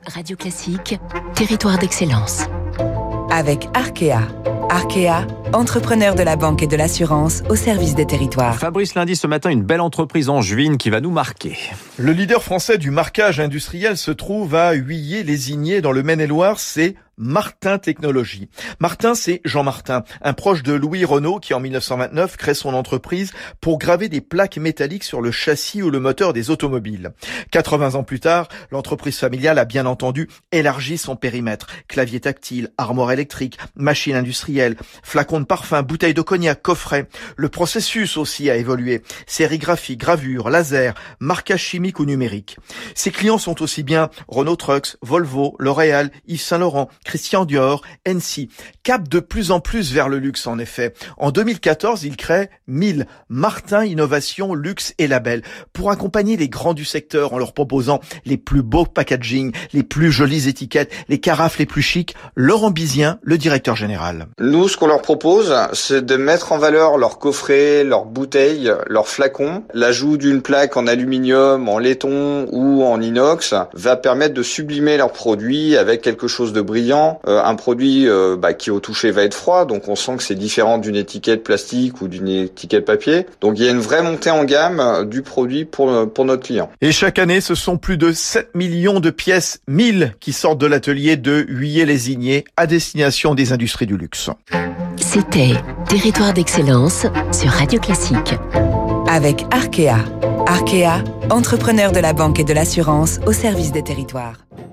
Radio Classique, territoire d'excellence. Avec Arkea. Arkea, entrepreneur de la banque et de l'assurance au service des territoires. Fabrice Lundy, ce matin, une belle entreprise angevine qui va nous marquer. Le leader français du marquage industriel se trouve à Huillé-les-Ignées dans le Maine-et-Loire, c'est Martin Technologies. Martin, c'est Jean Martin, un proche de Louis Renault qui en 1929 crée son entreprise pour graver des plaques métalliques sur le châssis ou le moteur des automobiles. 80 ans plus tard, l'entreprise familiale a bien entendu élargi son périmètre. Clavier tactile, armoire électrique, machines industrielles, flacons de parfum, bouteilles de cognac, coffrets. Le processus aussi a évolué. Sérigraphie, gravure, laser, marquage chimique ou numérique. Ses clients sont aussi bien Renault Trucks, Volvo, L'Oréal, Yves Saint Laurent, Christian Dior, NC, cap de plus en plus vers le luxe en effet. En 2014, il crée 1000 Martin Innovation Luxe et Label pour accompagner les grands du secteur en leur proposant les plus beaux packaging, les plus jolies étiquettes, les carafes les plus chics. Laurent Bizien, le directeur général. Nous, ce qu'on leur propose, c'est de mettre en valeur leurs coffrets, leurs bouteilles, leurs flacons. L'ajout d'une plaque en aluminium, en laiton ou en inox va permettre de sublimer leurs produits avec quelque chose de brillant. Un produit qui au toucher va être froid, donc on sent que c'est différent d'une étiquette plastique ou d'une étiquette papier. Donc il y a une vraie montée en gamme du produit pour notre client. Et chaque année, ce sont plus de 7 millions de pièces 1000 qui sortent de l'atelier de Huillé-les-Ignées à destination des industries du luxe. C'était Territoire d'excellence sur Radio Classique. Avec Arkea. Arkea, entrepreneur de la banque et de l'assurance au service des territoires.